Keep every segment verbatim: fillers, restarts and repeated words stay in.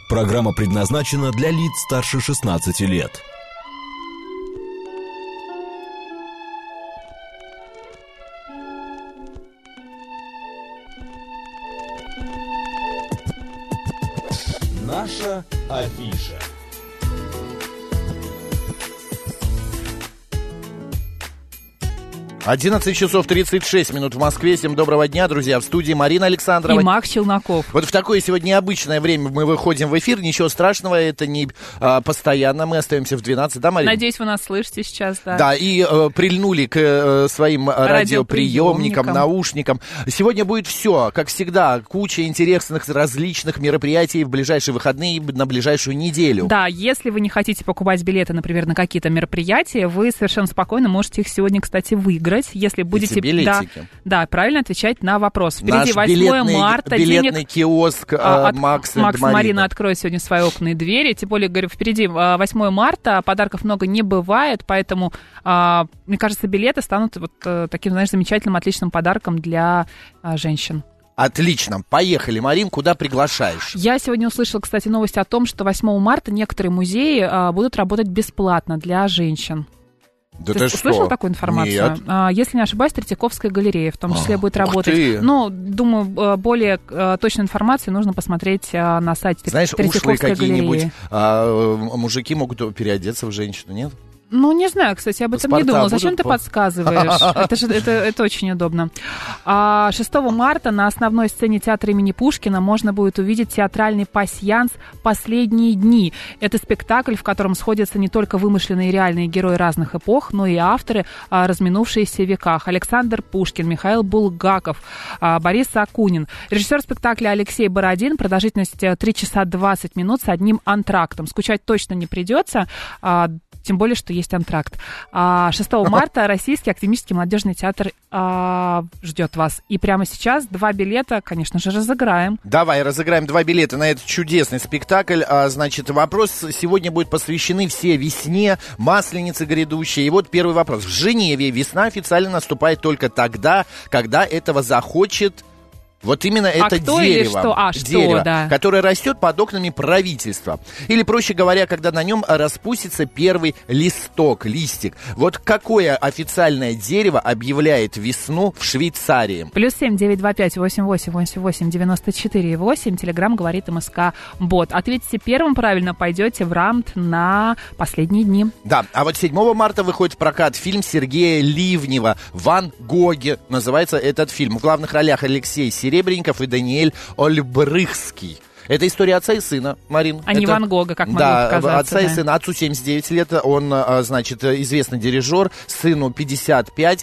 Программа предназначена для лиц старше шестнадцати лет. Наша афиша. одиннадцать часов тридцать шесть минут в Москве. Всем доброго дня, друзья. В студии Марина Александрова. И Макс Челноков. Вот в такое сегодня необычное время мы выходим в эфир. Ничего страшного, это не а, постоянно. Мы остаемся в двенадцать, да, Марина? Надеюсь, вы нас слышите сейчас, да. Да, и э, прильнули к э, своим радиоприемникам, наушникам. Сегодня будет все, как всегда, куча интересных различных мероприятий в ближайшие выходные, на ближайшую неделю. Да, если вы не хотите покупать билеты, например, на какие-то мероприятия, вы совершенно спокойно можете их сегодня, кстати, выиграть. Если будете да, да, правильно отвечать на вопрос. Впереди восьмое марта. Билетный денег... киоск а, от... Макс и Марина. Марина откроет сегодня свои окна и двери. Тем более, говорю, впереди восьмое марта, подарков много не бывает, поэтому, а, мне кажется, билеты станут вот таким, знаешь, замечательным, отличным подарком для а, женщин. Отлично. Поехали, Марин, куда приглашаешь? Я сегодня услышала, кстати, новость о том, что восьмого марта некоторые музеи а, будут работать бесплатно для женщин. Да ты ты слышал что? такую информацию? Нет. А, если не ошибаюсь, Третьяковская галерея в том числе а, будет работать. Ты. Но, думаю, более а, точную информацию нужно посмотреть а, на сайте Знаешь, Третьяковской ушлые какие-нибудь галереи. а, мужики могут переодеться в женщину, нет? Ну, не знаю, кстати, об этом Паспорта не думала. Зачем будут... ты подсказываешь? Это же это, это очень удобно. А, шестого марта на основной сцене театра имени Пушкина можно будет увидеть театральный пасьянс «Последние дни». Это спектакль, в котором сходятся не только вымышленные и реальные герои разных эпох, но и авторы, а, разминувшиеся в веках. Александр Пушкин, Михаил Булгаков, а, Борис Акунин. Режиссер спектакля Алексей Бородин. Продолжительность три часа двадцать минут с одним антрактом. Скучать точно не придется. А, Тем более, что есть антракт. шестого марта Российский академический молодежный театр а, ждет вас. И прямо сейчас два билета, конечно же, разыграем. Давай, разыграем два билета на этот чудесный спектакль. А, значит, вопрос сегодня будет посвящены все весне, масленице грядущей. И вот первый вопрос. В Женеве весна официально наступает только тогда, когда этого захочет... Вот именно а это кто дерево, или что? А, дерево что, да. которое растет под окнами правительства. Или, проще говоря, когда на нем распустится первый листок, листик. Вот какое официальное дерево объявляет весну в Швейцарии? Плюс семь девять два пять восемь восемь восемь восемь девяносто четыре восемь. Телеграм говорит МСК Бот. Ответите первым правильно, пойдете в рамт на последние дни. Да, а вот седьмого марта выходит в прокат фильм Сергея Ливнева «Ван Гоги». Называется этот фильм. В главных ролях Алексей Серебренников и Даниэль Ольбрыхский. Это история отца и сына, Марин. А не это... Ван Гога, как могло да, показаться. Отца да, и сына. Отцу семьдесят девять лет, он, значит, известный дирижер, сыну пятьдесят пять,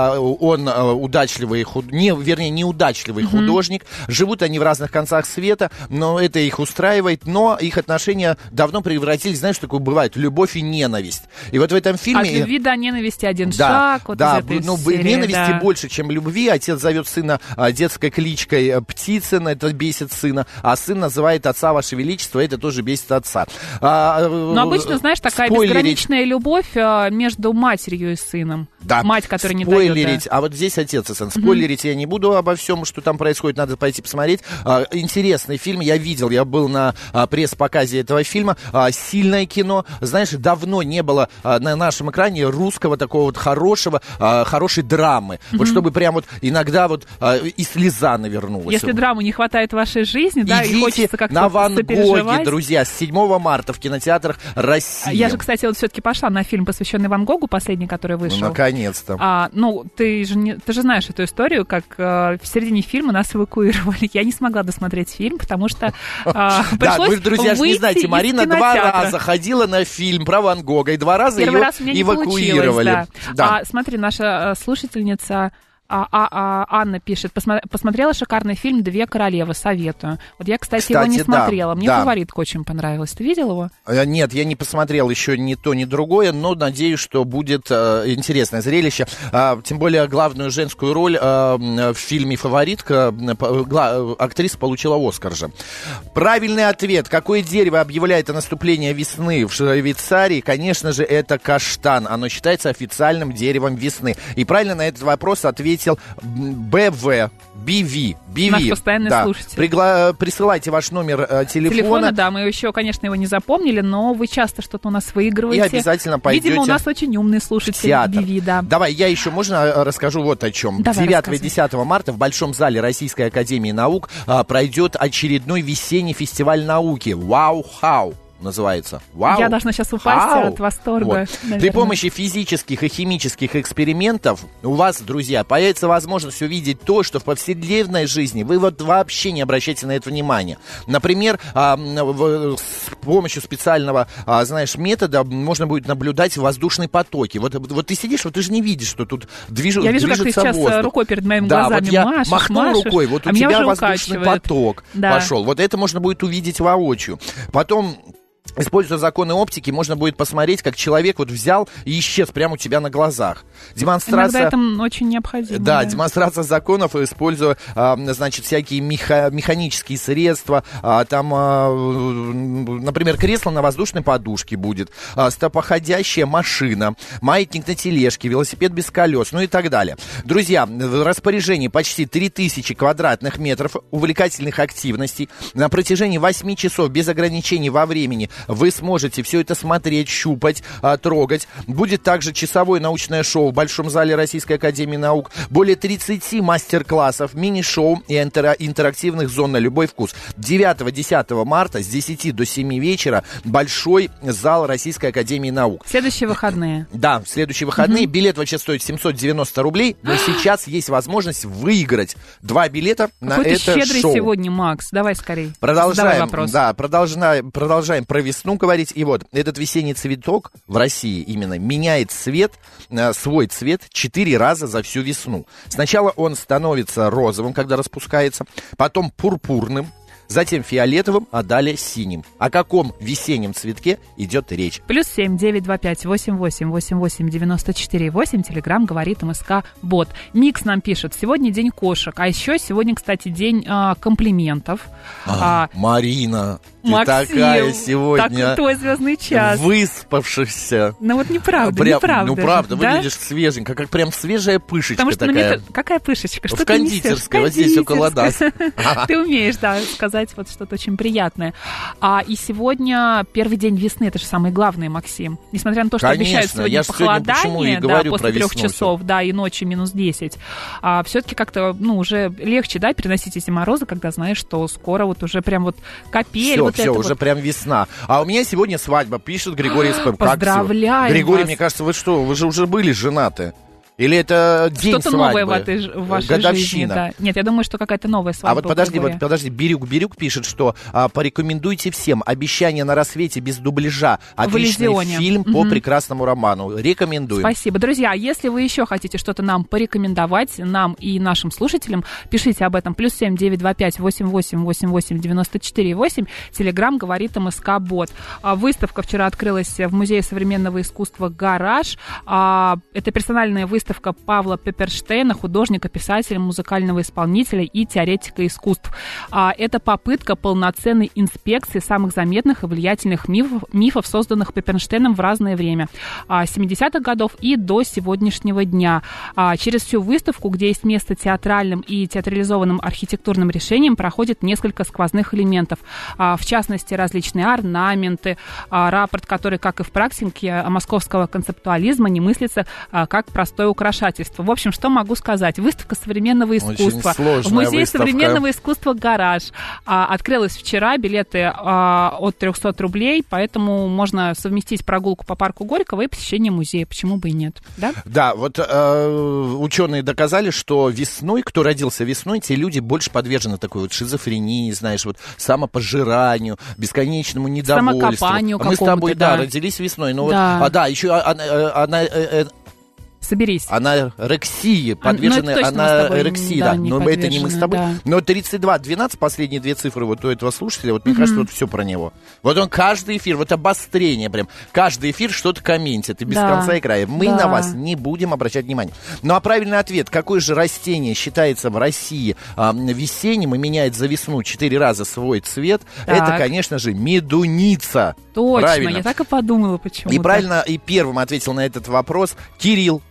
он удачливый, худ... не, вернее, неудачливый mm-hmm. художник. Живут они в разных концах света, но это их устраивает, но их отношения давно превратились, знаешь, такое бывает, любовь и ненависть. И вот в этом фильме... От любви до ненависти один да, шаг. Вот да, из этой ну, серии, ненависти да. больше, чем любви. Отец зовет сына детской кличкой Птицын, это бесит сына, а сын называет отца Ваше Величество, это тоже бесит отца. А, Но обычно, знаешь, такая спойлерить... безграничная любовь между матерью и сыном. Да. Мать, которая не спойлерить, дает. Да. А вот здесь отец и сын. Спойлерить mm-hmm. я не буду обо всем, что там происходит, надо пойти посмотреть. А, интересный фильм, я видел, я был на а, пресс-показе этого фильма. А, сильное кино. Знаешь, давно не было а, на нашем экране русского такого вот хорошего, а, хорошей драмы. Mm-hmm. Вот чтобы прям вот иногда вот а, и слеза навернулась. Если драмы не хватает в вашей жизни, да, и хочется как-то на Ван Гоги, друзья, с седьмого марта в кинотеатрах России. Я же, кстати, вот все-таки пошла на фильм, посвященный Ван Гогу, последний, который вышел. Ну, наконец-то. А, ну, ты же, не, ты же знаешь эту историю, как а, в середине фильма нас эвакуировали. Я не смогла досмотреть фильм, потому что а, пришлось Да, вы, друзья, же не знаете, Марина два раза ходила на фильм про Ван Гога, и два раза Первый ее раз у меня не эвакуировали. Да. Да. А, смотри, наша слушательница... А, а, а, Анна пишет, посмотрела шикарный фильм «Две королевы», советую. Вот я, кстати, кстати, его не смотрела. Да, Мне да. «Фаворитка» очень понравилась. Ты видел его? Нет, я не посмотрел еще ни то, ни другое, но надеюсь, что будет э, интересное зрелище. А, тем более главную женскую роль э, в фильме «Фаворитка» гла- актриса получила «Оскар» же. Правильный ответ. Какое дерево объявляет о наступлении весны в Швейцарии? Конечно же, это каштан. Оно считается официальным деревом весны. И правильно на этот вопрос ответил ответил БВ. би ви. би ви. Наш постоянный да. слушатель. Пригла... Присылайте ваш номер э, телефона. Телефона, да, мы еще, конечно, его не запомнили, но вы часто что-то у нас выигрываете. И обязательно пойдете. Видимо, у нас очень умный слушатель би ви, да. Давай, я еще, можно расскажу вот о чем. девятого-десятого марта в Большом зале Российской академии наук а, пройдет очередной весенний фестиваль науки «Вау-хау». Называется. Вау. Я должна сейчас упасть Вау. от восторга. Вот. При помощи физических и химических экспериментов у вас, друзья, появится возможность увидеть то, что в повседневной жизни вы вот вообще не обращаете на это внимания. Например, а, в, с помощью специального, а, знаешь, метода можно будет наблюдать воздушные потоки. Вот, вот ты сидишь, вот ты же не видишь, что тут движ, я вижу, движется как ты воздух. сейчас рукой перед моими да, глазами вот я машешь, махнул машешь, рукой, вот у а тебя воздушный укачивает. поток да. пошел. Вот это можно будет увидеть воочию. Потом... Используя законы оптики, можно будет посмотреть, как человек вот взял и исчез прямо у тебя на глазах. Демонстрация... Иногда это очень необходимо. Да, да. демонстрация законов, используя, а, значит, всякие меха... механические средства. А, там, а, например, кресло на воздушной подушке будет, а, стопоходящая машина, маятник на тележке, велосипед без колес, ну и так далее. Друзья, в распоряжении почти три тысячи квадратных метров увлекательных активностей на протяжении восьми часов без ограничений во времени. Вы сможете все это смотреть, щупать, а, трогать. Будет также часовое научное шоу в Большом зале Российской академии наук. Более тридцати мастер-классов, мини-шоу и интера- интерактивных зон на любой вкус. девятого-десятого марта с десяти до семи вечера Большой зал Российской академии наук. Следующие выходные. Да, в следующие выходные. Угу. Билет вообще стоит семьсот девяносто рублей, но сейчас есть возможность выиграть два билета на Какой это шоу. Какой ты щедрый сегодня, Макс. Давай скорее. Продолжаем, да, продолжаем, продолжаем про весну говорить. И вот, этот весенний цветок в России именно меняет цвет, э, свой цвет четыре раза за всю весну. Сначала он становится розовым, когда распускается, потом пурпурным, затем фиолетовым, а далее синим. О каком весеннем цветке идет речь? Плюс семь девять два пять восемь восемь восемь восемь девяносто четыре восемь. Телеграм говорит МСК Бот. Микс нам пишет: сегодня день кошек. А еще сегодня, кстати, день а, комплиментов. А, а, Марина, ты Максим, такая сегодня так, твой звездный час. Выспавшихся. Ну вот неправда, прям, неправда. Ну правда, да? выглядишь свеженько, как прям свежая пышечка. Потому что такая. Ну, мне, какая пышечка? Что в кондитерской, вот здесь около нас. Ты умеешь, да, сказать вот что-то очень приятное. А, и сегодня первый день весны, это же самое главное, Максим. Несмотря на то, что Конечно, обещают сегодня похолодание, да, после трех часов, да, и ночи минус десять, а, все-таки как-то, ну, уже легче, да, переносить эти морозы, когда знаешь, что скоро вот уже прям вот капель. Все, вот все, это уже вот. Прям весна. А у меня сегодня свадьба, пишет Григорий Спэм. Поздравляю Григорий, вас. Мне кажется, вы что, вы же уже были женаты? Или это день Что-то свадьбы? новое в, этой, в вашей Годовщина. жизни, да. Нет, я думаю, что какая-то новая свадьба. А вот подожди, вот подожди, Бирюк, Бирюк пишет, что а, порекомендуйте всем «Обещание на рассвете» без дубляжа. Отличный фильм угу. по прекрасному роману. Рекомендуем. Спасибо. Друзья, если вы еще хотите что-то нам порекомендовать, нам и нашим слушателям, пишите об этом. Плюс семь девять два пять восемь восемь восемь восемь девяносто четыре восемь. Телеграм говорит МСК Бот. Выставка вчера открылась в Музее современного искусства «Гараж». Это персональная выставка Павла Пепперштейна, художника, писателя, музыкального исполнителя и теоретика искусств. А, это попытка полноценной инспекции самых заметных и влиятельных мифов, мифов созданных Пепперштейном в разное время, а, семидесятых годов и до сегодняшнего дня. А, через всю выставку, где есть место театральным и театрализованным архитектурным решениям, проходит несколько сквозных элементов. А, в частности, различные орнаменты, а, рапорт, который, как и в практике московского концептуализма, не мыслится а, как простое украшательство. В общем, что могу сказать? Выставка современного искусства. В Музее выставка. современного искусства «Гараж». А, открылась вчера, билеты а, от триста рублей, поэтому можно совместить прогулку по парку Горького и посещение музея. Почему бы и нет? Да, да вот э, ученые доказали, что весной, кто родился весной, те люди больше подвержены такой вот шизофрении, знаешь, вот самопожиранию, бесконечному недовольству. Самокопанию Мы с тобой, да, да, родились весной. Но да. Вот, а, да, еще она... она э, Соберись. Анорексии, подвержены а, ну, анорексии, да, да, но это не мы с тобой. Да. Но тридцать два двенадцать, последние две цифры вот у этого слушателя, вот мне mm-hmm. кажется, вот все про него. Вот он каждый эфир, вот обострение прям, каждый эфир что-то комментит, и без да. конца и края. Мы да. на вас не будем обращать внимания. Ну а правильный ответ, какое же растение считается в России а, весенним и меняет за весну четыре раза свой цвет, так. это, конечно же, медуница. Точно, правильно. Я так и подумала, почему. И правильно, и первым ответил на этот вопрос Кирилл.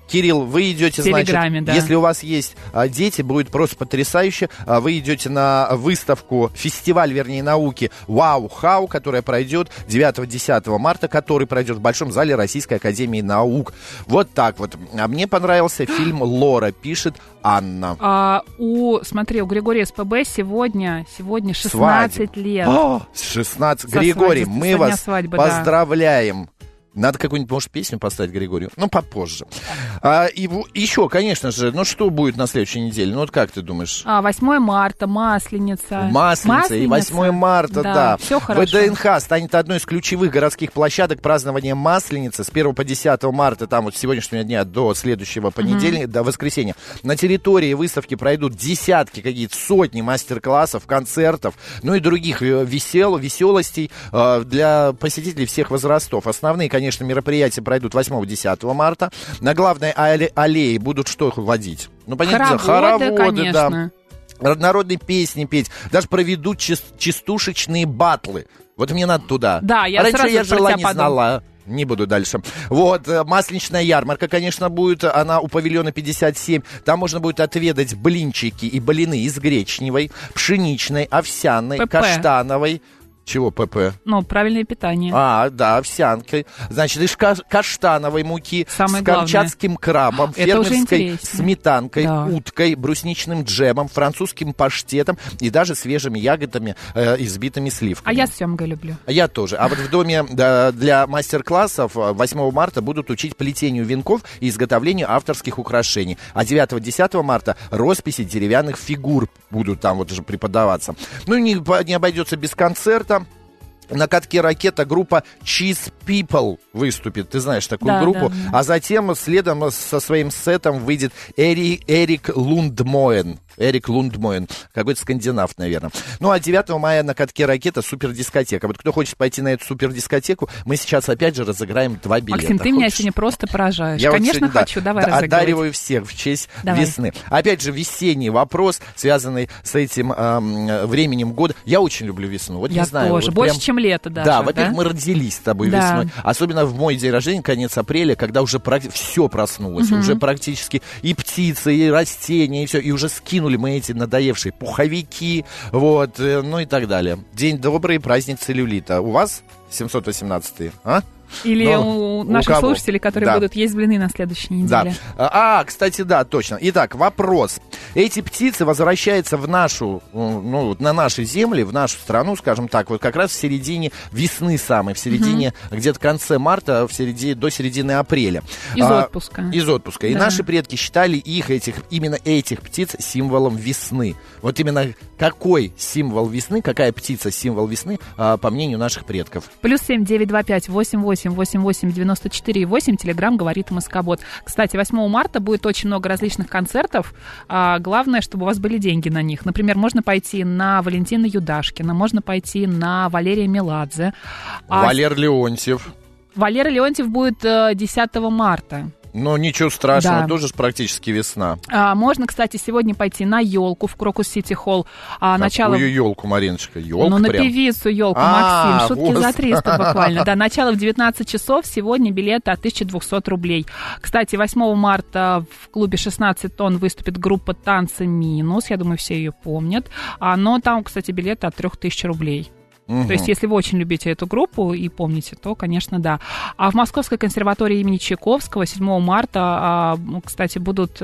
Кирилл, вы идете, значит, да. если у вас есть а, дети, будет просто потрясающе. А, вы идете на выставку, фестиваль, вернее, науки «Вау-хау», которая пройдет девятого-десятого марта, который пройдет в Большом зале Российской академии наук. Вот так вот. А мне понравился фильм «Лора», пишет Анна. А, у, смотри, у Григория СПБ сегодня, сегодня шестнадцать Свадьба. лет. О, шестнадцать. Со Григорий, свадьбы, мы вас свадьбы, поздравляем. Да. Надо какую-нибудь, может, песню поставить Григорию? Ну, попозже. А, и еще, конечно же, ну что будет на следующей неделе? Ну, вот как ты думаешь? А, восьмое марта, Масленица. Масленица, Масленица. И восьмое марта, да. да. Все хорошо. ВДНХ станет одной из ключевых городских площадок празднования Масленицы с первого по десятое марта, там вот с сегодняшнего дня до следующего понедельника, mm-hmm. до воскресенья. На территории выставки пройдут десятки, какие-то сотни мастер-классов, концертов, ну и других весел, веселостей э, для посетителей всех возрастов. Основные, конечно, Конечно, мероприятия пройдут восьмого-десятого марта. На главной алле- аллее будут что водить? Ну, понятно, хороводы, хороводы, конечно. Да. Народные песни петь. Даже проведут чис- частушечные батлы. Вот мне надо туда. Да, я а раньше сразу я жила, не подумала. знала. Не буду дальше. Вот, масленичная ярмарка, конечно, будет. Она у павильона пятьдесят семь. Там можно будет отведать блинчики и блины из гречневой, пшеничной, овсяной, ПП. Каштановой. Чего ПП? Ну, правильное питание. А, да, овсянкой. Значит, из каштановой муки, Самое с камчатским крабом, Это фермерской сметанкой, да. уткой, брусничным джемом, французским паштетом и даже свежими ягодами, э, избитыми сливками. А я с семгой люблю. Я тоже. А вот в доме да, для мастер-классов восьмого марта будут учить плетению венков и изготовлению авторских украшений. А девятого-десятого марта росписи деревянных фигур будут там вот уже преподаваться. Ну, не, не обойдется без концерта. На катке «Ракета» группа Cheese People выступит. Ты знаешь такую да, группу. Да, да. А затем следом со своим сетом выйдет Эри, Эрик Лундмоен. Эрик Лундмоен. Какой-то скандинав, наверное. Ну, а девятого мая на катке «Ракета» супердискотека. Вот кто хочет пойти на эту супердискотеку, мы сейчас опять же разыграем два билета. Максим, ты Хочешь? меня сегодня просто поражаешь. Я Конечно, вот сегодня, хочу. Да, давай разыгрывать. Одариваю всех в честь давай. весны. Опять же, весенний вопрос, связанный с этим эм, временем года. Я очень люблю весну. Вот Я не знаю. тоже. Вот Больше, прям... чем лето даже. Да, да, во-первых, мы родились с тобой да. весной. Особенно в мой день рождения, конец апреля, когда уже практи... все проснулось. Угу. Уже практически и птицы, и растения, и все. И уже скинули мы эти надоевшие пуховики, вот, ну и так далее. День добрый, праздник целлюлита. У вас семьсот восемнадцатый, а? Или ну, у наших у слушателей, которые да. будут есть блины на следующей неделе. Да. А, кстати, да, точно. Итак, вопрос. Эти птицы возвращаются в нашу, ну, на наши земли, в нашу страну, скажем так, вот как раз в середине весны самой, в середине, mm-hmm. где-то в конце марта, в середине, до середины апреля. Из а, отпуска. Из отпуска. Да. И наши предки считали их, этих, именно этих птиц символом весны. Вот именно какой символ весны, какая птица символ весны, а, по мнению наших предков? Плюс семь девять два пять восемь восемь восемь восемь девяносто четыре восемь. Телеграм говорит МСК-бот. Кстати, восьмого марта будет очень много различных концертов. А, главное, чтобы у вас были деньги на них. Например, можно пойти на Валентина Юдашкина, можно пойти на Валерия Меладзе. А Валер Леонтьев. Валера Леонтьев будет десятого марта. Ну, ничего страшного, да. тоже практически весна. А, можно, кстати, сегодня пойти на елку в Крокус Сити Холл. А, Какую начало... елку, Мариночка? Елка Ну, на прям? певицу елку, А, Максим. Шутки вот. за триста буквально. Да, начало в девятнадцать часов. Сегодня билеты от тысяча двести рублей. Кстати, восьмого марта в клубе шестнадцать тонн выступит группа «Танцы минус». Я думаю, все ее помнят. А, но там, кстати, билеты от трех тысяч рублей. Угу. То есть, если вы очень любите эту группу и помните, то, конечно, да. А в Московской консерватории имени Чайковского седьмого марта, кстати, будут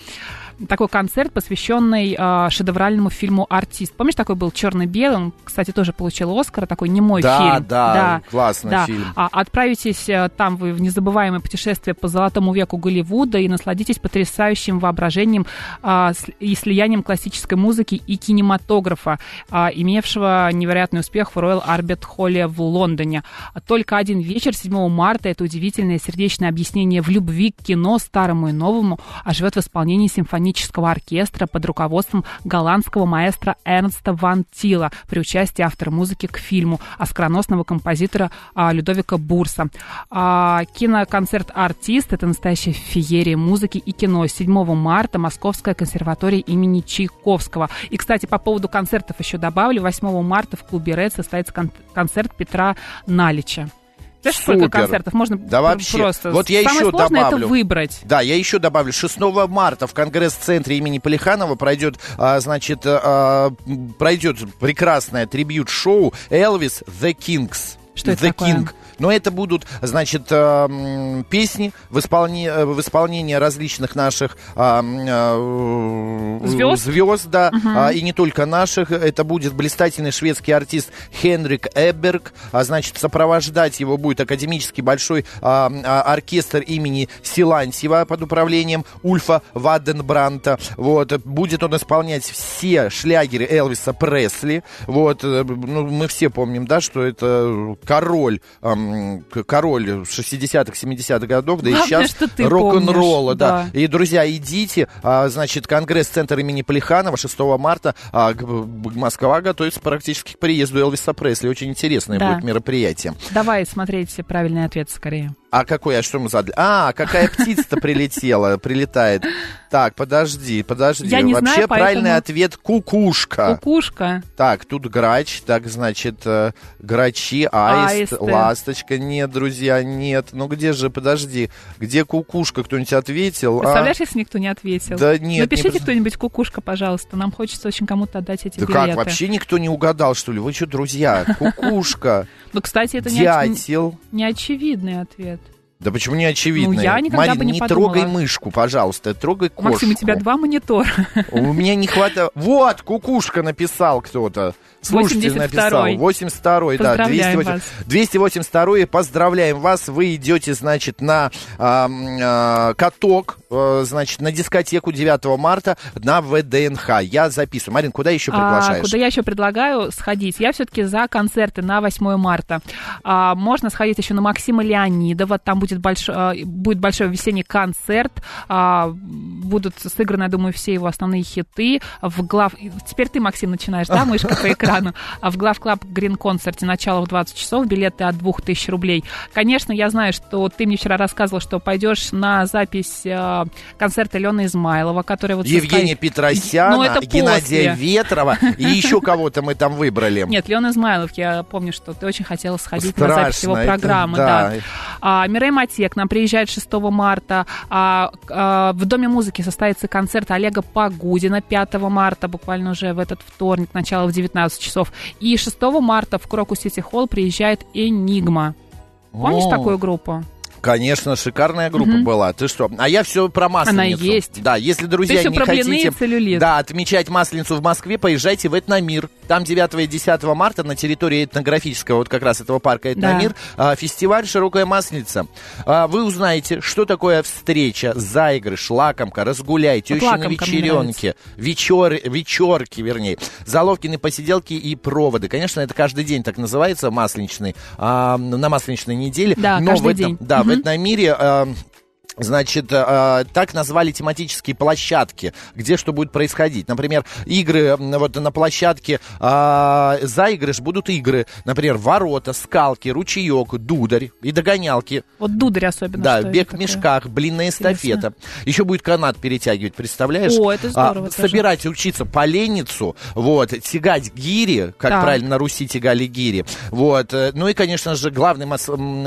такой концерт, посвященный шедевральному фильму «Артист». Помнишь, такой был черно-белый? Он, кстати, тоже получил «Оскар», такой немой да, фильм. Да, да, классный да. фильм. А, отправитесь там вы в незабываемое путешествие по золотому веку Голливуда и насладитесь потрясающим воображением а, и слиянием классической музыки и кинематографа, а, имевшего невероятный успех в Royal Albert Hall в Лондоне. Только один вечер, седьмого марта, это удивительное сердечное объяснение в любви к кино, старому и новому, оживет в исполнении симфонического оркестра под руководством голландского маэстро Эрнста ван Тила при участии автора музыки к фильму, оскароносного композитора а, Людовика Бурса. А, киноконцерт «Артист» — это настоящая феерия музыки и кино. седьмого марта Московская консерватория имени Чайковского. И, кстати, по поводу концертов еще добавлю. восьмого марта в клубе «Ред» состоится кон- концерт Петра Налича. Знаешь, сколько концертов? Можно да вообще. Просто... Вот я Самое еще сложное добавлю. это выбрать. Да, я еще добавлю. шестого марта в Конгресс-центре имени Плеханова пройдет, а, значит, а, пройдет прекрасное трибьют-шоу «Элвис The Kings». Что это The такое? King. Но это будут, значит, э, песни в, исполни... в исполнении различных наших э, э, звезд, звезд да, угу. а, и не только наших. Это будет блистательный шведский артист Хенрик Эбберг. А, значит, сопровождать его будет академический большой а, а, оркестр имени Силантьева под управлением Ульфа Ваденбранта. Вот. Будет он исполнять все шлягеры Элвиса Пресли. Вот. Ну, мы все помним, да, что это король король шестидесятых, семидесятых годов, да. Главное, и сейчас рок-н-ролла, да. да. И, друзья, идите, а, значит, Конгресс-центр имени Плеханова шестого марта, а, Москва готовится практически к приезду Элвиса Пресли. Очень интересное да. будет мероприятие. Давай смотреть правильный ответ скорее. А какой, а что мы задали? А, какая птица-то прилетела, прилетает. Так, подожди, подожди. Я не Вообще знаю, правильный поэтому... ответ кукушка. Кукушка. Так, тут грач, так, значит, грачи, аист, Аисты. ласточка. Нет, друзья, нет. Ну где же, подожди, где кукушка? Кто-нибудь ответил? Представляешь, а? если никто не ответил? Да нет. Напишите не... кто-нибудь кукушка, пожалуйста. Нам хочется очень кому-то отдать эти да билеты. как, вообще никто не угадал, что ли? Вы что, друзья? Кукушка. Ну, кстати, это не очевидный ответ. Да почему не очевидно? Ну, я никогда Марин, бы не не подумала. трогай мышку, пожалуйста, трогай кошку. Максим, у тебя два монитора. У меня не хватает... Вот, кукушка написал кто-то. Слушатель написал. восемьдесят второй, да. двести восемьдесят второй. Поздравляем вас. Вы идете, значит, на э, э, каток, э, значит, на дискотеку девятого марта на вэ дэ эн ха. Я записываю. Марин, куда еще приглашаешь? А, куда я еще предлагаю сходить? Я все-таки за концерты на восьмое марта. А, можно сходить еще на Максима Леонидова. Там будет, больш... будет большой весенний концерт. А, будут сыграны, я думаю, все его основные хиты. В глав... Теперь ты, Максим, начинаешь, да, мышка по экрану? А в глав-клаб Грин-концерте начало в двадцать часов, билеты от двух тысяч рублей. Конечно, я знаю, что ты мне вчера рассказывал, что пойдешь на запись э, концерта Лены Измайлова, который вот... Евгения состоит... Петросяна, Геннадия Ветрова и еще кого-то мы там выбрали. Нет, Лена Измайлов, я помню, что ты очень хотела сходить Страшно, на запись его программы. Это, да. Да. А, Мирей Матек нам приезжает шестого марта. А, а, в Доме музыки состоится концерт Олега Погудина пятого марта, буквально уже в этот вторник, начало в девятнадцать часов. И шестого марта в Крокус Сити Холл приезжает Энигма. Помнишь О. такую группу? Конечно, шикарная группа mm-hmm. была. Ты что? А я все про Масленицу. Она есть. Да, если, друзья, Ты не хотите да, отмечать Масленицу в Москве, поезжайте в Этномир. Там девятого и десятого марта на территории этнографического, вот как раз этого парка Этномир, да. фестиваль «Широкая Масленица». Вы узнаете, что такое встреча, заигрыш, лакомка, разгуляй, тещины вечеренки, вечер, вечерки, вернее, заловкины, посиделки и проводы. Конечно, это каждый день так называется, масленичный, на масленичной неделе. Да, но каждый в этом, день. Да, в Этномире... Э, Значит, э, так назвали тематические площадки, где что будет происходить. Например, игры вот на площадке э, заигрыш будут игры. Например, ворота, скалки, ручеек, дударь и догонялки. Вот дударь особенно. Да, бег в мешках, блинная эстафета. Еще будет канат перетягивать, представляешь? О, это здорово. А, собирать, учиться поленницу, вот, тягать гири, как так. правильно на Руси тягали гири. Вот. Ну и, конечно же, главный мас-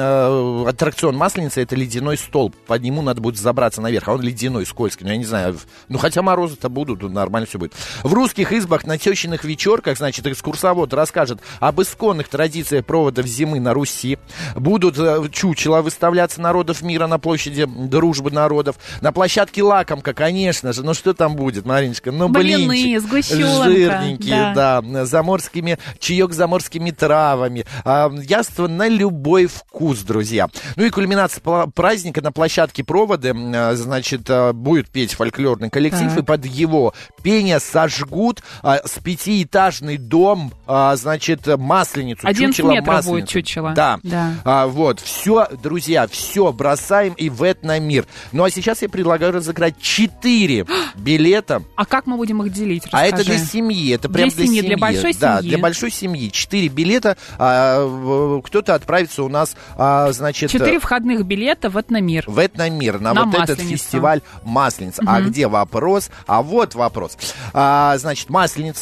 э, аттракцион Масленицы — это ледяной столб. Под нему надо будет забраться наверх, а он ледяной, скользкий, ну, я не знаю, ну, хотя морозы-то будут, нормально все будет. В русских избах на тещиных вечерках, значит, экскурсовод расскажет об исконных традициях проводов зимы на Руси. Будут э, чучела выставляться народов мира на площади Дружбы народов. На площадке лакомка, конечно же, ну, что там будет, Мариночка? Ну, блины, блинчик, сгущенка, жирненькие, да, да заморскими, чаек с заморскими травами, э, яство на любой вкус, друзья. Ну и кульминация праздника на площадке проводы, значит, будет петь фольклорный коллектив, так. и под его пение сожгут а, с пятиэтажный дом, а, значит, Масленицу. одиннадцать метров будет чучело. Да, да. А, вот, все, друзья, все бросаем и в Этномир. Ну, а сейчас я предлагаю разыграть четыре билета. А как мы будем их делить? Расскажи. А это для семьи, это прям для, для семьи. Для большой да, семьи. для большой семьи. Четыре билета, а, кто-то отправится у нас, а, значит... Четыре входных билета в Этномир. В Этномир. На, на вот Масленицу. Этот фестиваль Масленица. Угу. А где вопрос? А вот вопрос. А, значит, Масленица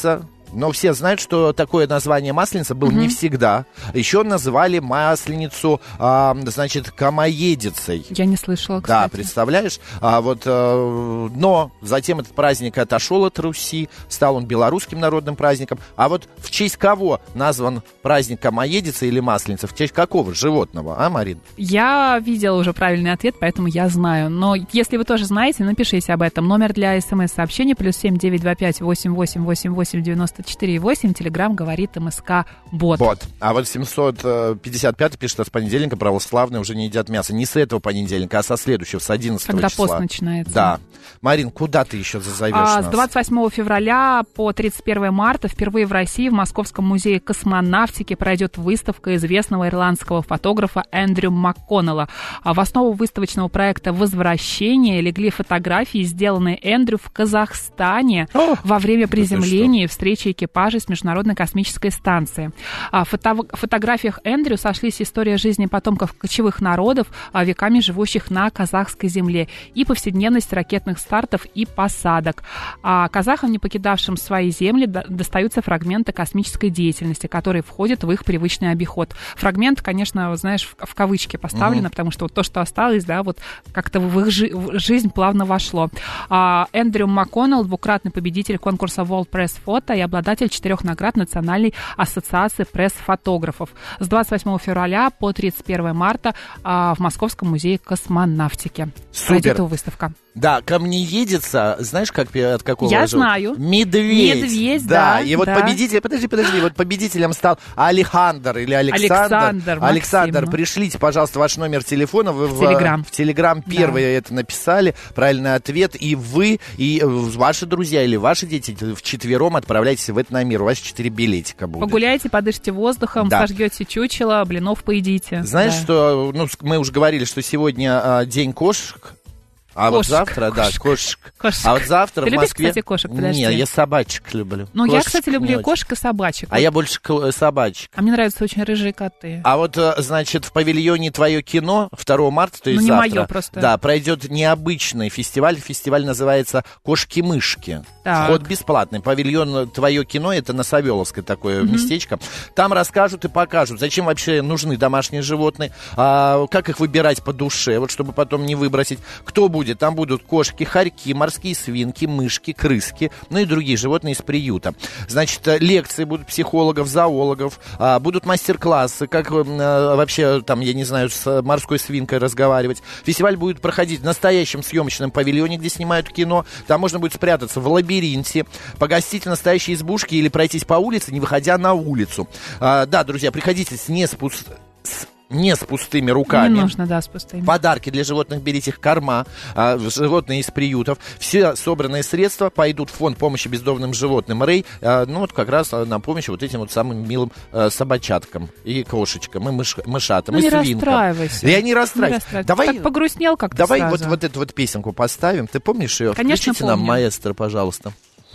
но все знают, что такое название масленица было mm-hmm. не всегда. Еще называли масленицу, а, значит, камоедицей. Я не слышала, кстати. Да, представляешь? А, вот, а, но затем этот праздник отошел от Руси, стал он белорусским народным праздником. А вот в честь кого назван праздник камоедицы или масленица? В честь какого животного, а, Марин? Я видела уже правильный ответ, поэтому я знаю. Но если вы тоже знаете, напишите об этом. Номер для смс-сообщений плюс семь девять два пять восемь восемь восемь восемь девяносто четыре восемь. Телеграм говорит МСК Бот. Бот. А вот семьсот пятьдесят пять пишет, что с понедельника православные уже не едят мясо. Не с этого понедельника, а со следующего, с одиннадцатого Когда числа. пост начинается. Да. Марин, куда ты еще зазовешь а, нас? С двадцать восьмого февраля по тридцать первое марта впервые в России в Московском музее космонавтики пройдет выставка известного ирландского фотографа Эндрю МакКоннелла. А в основу выставочного проекта «Возвращение» легли фотографии, сделанные Эндрю в Казахстане О, во время приземления и встречи экипажей с Международной космической станции. А в фото- фотографиях Эндрю сошлись история жизни потомков кочевых народов, веками живущих на казахской земле, и повседневность ракетных стартов и посадок. А казахам, не покидавшим свои земли, достаются фрагменты космической деятельности, которые входят в их привычный обиход. Фрагмент, конечно, знаешь, в кавычки поставлено, угу. потому что вот то, что осталось, да, вот как-то в их жи- в жизнь плавно вошло. А Эндрю МакКоннелл, двукратный победитель конкурса World Press Photo и обладатель четырех наград Национальной ассоциации пресс-фотографов. С двадцать восьмого февраля по тридцать первое марта а, в Московском музее космонавтики пройдет эта выставка. Да, камнеедица, знаешь, как, от какого? Я живут? знаю. Медведь. Медведь, да. Да, и вот да. победитель, подожди, подожди, вот победителем стал Алехандр или Александр. Александр, Александр, пришлите, пожалуйста, ваш номер телефона. Вы в Телеграм. В Телеграм первые да. это написали, правильный ответ. И вы, и ваши друзья или ваши дети вчетвером отправляйтесь в Этномир. У вас четыре билетика будут. Погуляйте, подышите воздухом, да. сожгете чучело, блинов поедите. Знаешь, да. что, ну, мы уже говорили, что сегодня а, день кошек. А кошек, вот завтра, кошек. да, кошек. кошек. А вот завтра Ты в Москве... любишь, кстати, кошек? Подожди. Нет, я собачек люблю. Ну, кошек я, кстати, люблю кошек и собачек. А вот. я больше собачек. А мне нравятся очень рыжие коты. А вот, значит, в павильоне «Твое кино» второго марта, то есть ну, не завтра, мое просто. Да, пройдет необычный фестиваль. Фестиваль называется «Кошки-мышки». Так. Вход бесплатный. Павильон «Твое кино» — это на Савеловской такое mm-hmm. местечко. Там расскажут и покажут, зачем вообще нужны домашние животные, а, как их выбирать по душе, вот чтобы потом не выбросить. Кто будет? Там будут кошки. Кошки, хорьки, морские свинки, мышки, крыски, ну и другие животные из приюта. Значит, лекции будут психологов, зоологов, будут мастер-классы, как вообще, там, я не знаю, с морской свинкой разговаривать. Фестиваль будет проходить в настоящем съемочном павильоне, где снимают кино. Там можно будет спрятаться в лабиринте, погостить в настоящей избушке или пройтись по улице, не выходя на улицу. Да, друзья, приходите с не спуск... не с пустыми руками. Не нужно, да, с пустыми. Подарки для животных берите, их корма, а, животные из приютов. Все собранные средства пойдут в фонд помощи бездомным животным Рэй, а, ну вот как раз на помощь вот этим вот самым милым а, собачаткам и кошечкам, и мыш, мышатам, ну, и не свинкам. расстраивайся. Я не расстраиваюсь. Не давай, так погрустнел как-то Давай сразу. вот, вот эту вот песенку поставим. Ты помнишь ее? Конечно, Включите помню. нам, маэстро, пожалуйста.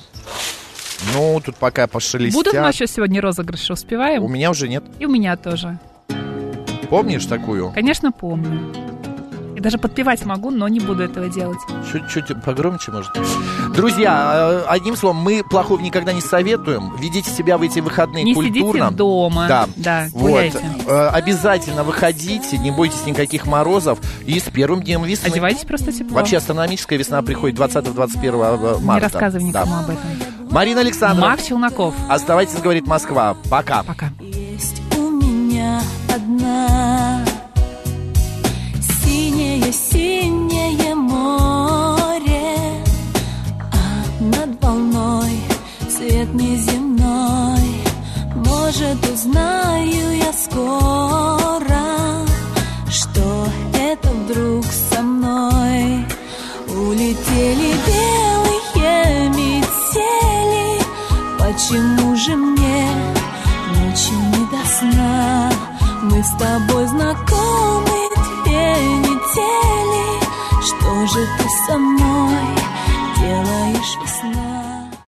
Ну, тут пока пошелестят. Будут у нас еще сегодня розыгрыши, успеваем? У меня уже нет. И у меня тоже. Помнишь такую? Конечно, помню. Я даже подпевать могу, но не буду этого делать. Чуть-чуть погромче, может. Друзья, одним словом, мы плохого никогда не советуем. Ведите себя в эти выходные не культурно. Не сидите дома. Да, да вот. Гуляйте. Обязательно выходите, не бойтесь никаких морозов. И с первым днем весны. Одевайтесь просто тепло. Вообще астрономическая весна приходит двадцатого-двадцать первого марта. Не рассказывай никому да. об этом. Марина Александрова. Макс Челноков. Оставайтесь, говорит Москва. Пока. Пока. Есть у меня одна синее-синее море, а над волной свет неземной. Может, узнаю я скоро, что это вдруг со мной. Улетели белые метели, почему же мне ночью не до сна? Мы с тобой знакомы две недели. Что же ты со мной делаешь весна?